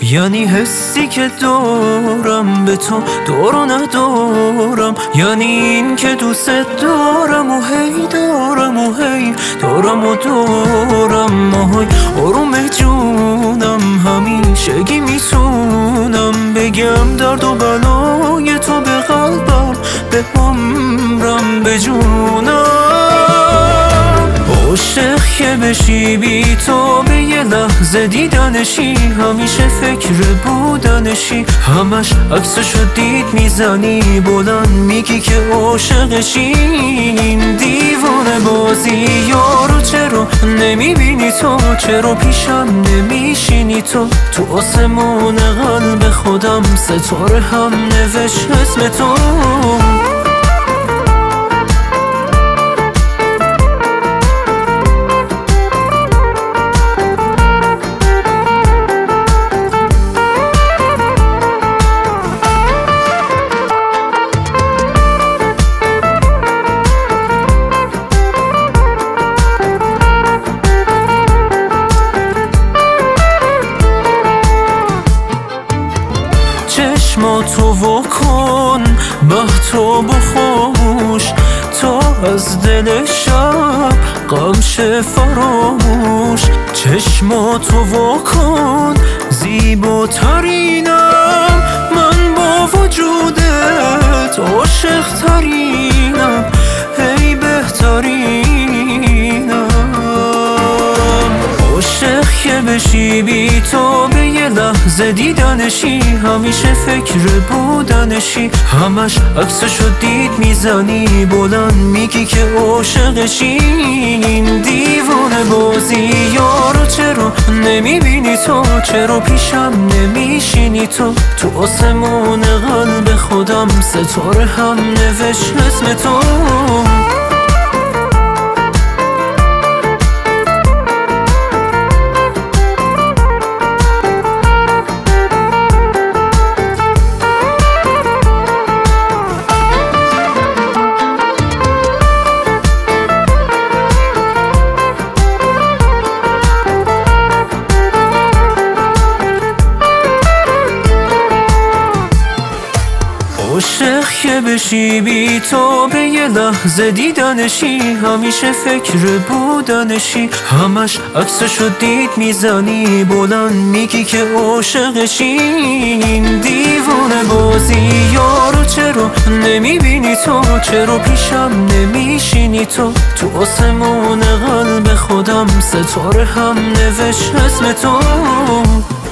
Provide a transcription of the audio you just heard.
یعنی حسی که دارم به تو دارو ندارم، یعنی این که دوست دارم و هی دارم و هی دارم و دارم. ماهای آروم جونم همیشگی میتونم بگم درد و بلای تو به قلبم، به عمرم، به جونم. عاشق که بشی بی تو به یه لحظه دیدنشی، همیشه فکر بودنشی، همش عکسشو دید میزنی بلند میگی که عاشقشی. این دیوانه بازی یارو چرا نمیبینی تو، چرا پیشم نمیشینی تو آسمون قلب خودم ستاره هم نوشت اسم تو. چشماتو واکن مهتاب و خاموش، تا از دل شب غم شه فراموش. چشماتو واکن زیباترینم، من با وجودت عاشق ترینم، هی بهترینم. عاشق که بشی بی تو به یه لحظه دیدنشی، همیشه فکر بودنشی، همش عکسشو دید میزنی بلند میگی که عاشقشی. این دیوانه بازی یارو چرا نمیبینی تو، چرا پیشم نمیشینی تو آسمون قلب خودم ستاره هم نوشت اسم تو. عاشق که بشی بی تو به یه لحظه دیدنشی، همیشه فکر بودنشی، همش عکسشو دید میزنی بلند میگی که عاشقشی. این دیوانه بازی یارو چرا نمیبینی تو، چرا پیشم نمیشینی تو آسمون قلب خودم ستاره هم نوشت اسم تو.